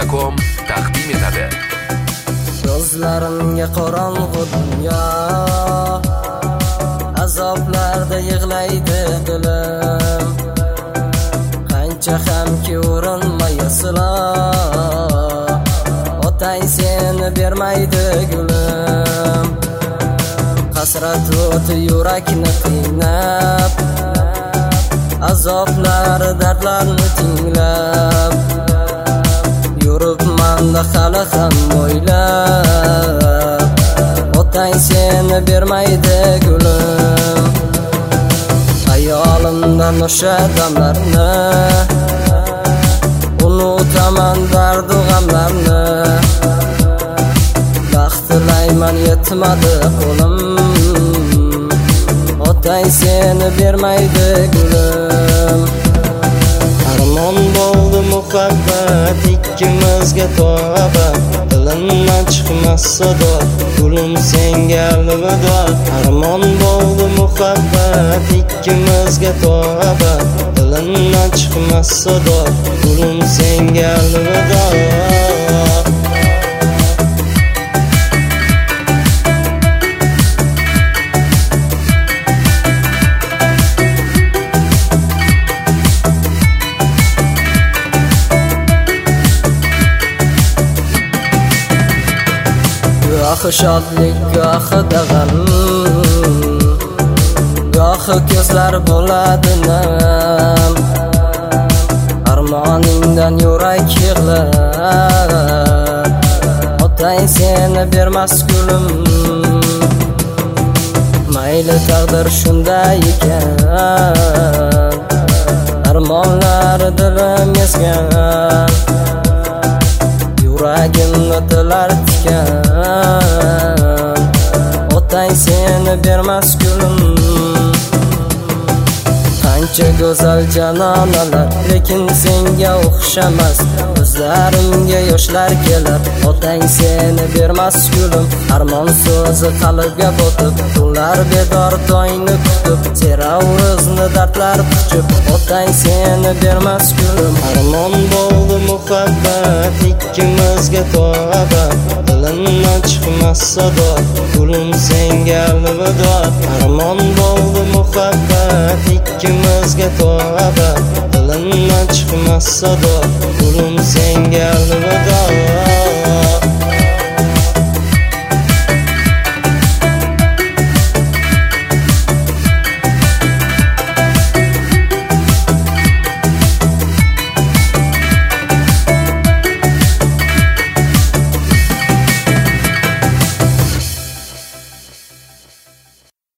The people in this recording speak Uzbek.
Media.com taqdim etadi. Ko'zlarimga qorong'u dunyo, azoblarda yig'laydi dilim. Qancha hamki urinmay aslo, otang seni bermaydi gulim. Hasrat o'ti yurakni qiynab, azoblar dardlarni tinglab, yuribman hali ham o'ylab, otang seni bermaydi gulim. Hayolimdan o'sha damlarni unutaman, dardu g'amlarni. Baxt tilayman, yetmadi qo'lim, otang seni bermaydi gulim. Armon bo'ldi muhabbat ikkimizga tavba, dilimdan chiqmas sado, gulim senga alvido. Armon bo'ldi muhabbat ikkimizga tavba, dilimdan chiqmas sado, gulim senga alvido. Gohi shodlik, gohi dag'al, gohi ko'zlar bo'ladi nam. Armoningdan yurak yig'lar, otang seni bermas gulim. Mayli taqdir shunday ekan, armonlar dilim ezgan, yuragimni tilar tikan, otang seni bermas gulim. Qancha go'zal janonalar, lekin senga o'xshamas. Ko'zlarimga yoshlar kelar, otang seni bermas gulim. Armon so'zi qalbga botib, tunlar bedor tongni kutib, seravrizni dardlar quchib, otang seni bermas gulim. Armon bo'ldi muhabbat ikkimizga tavba, dilimdan chiqmas sado, gulim senga alvido. Armon bo'ldi muhabbat ikkimizga tavba, dilimdan chiqmas sado, gulim senga alvido.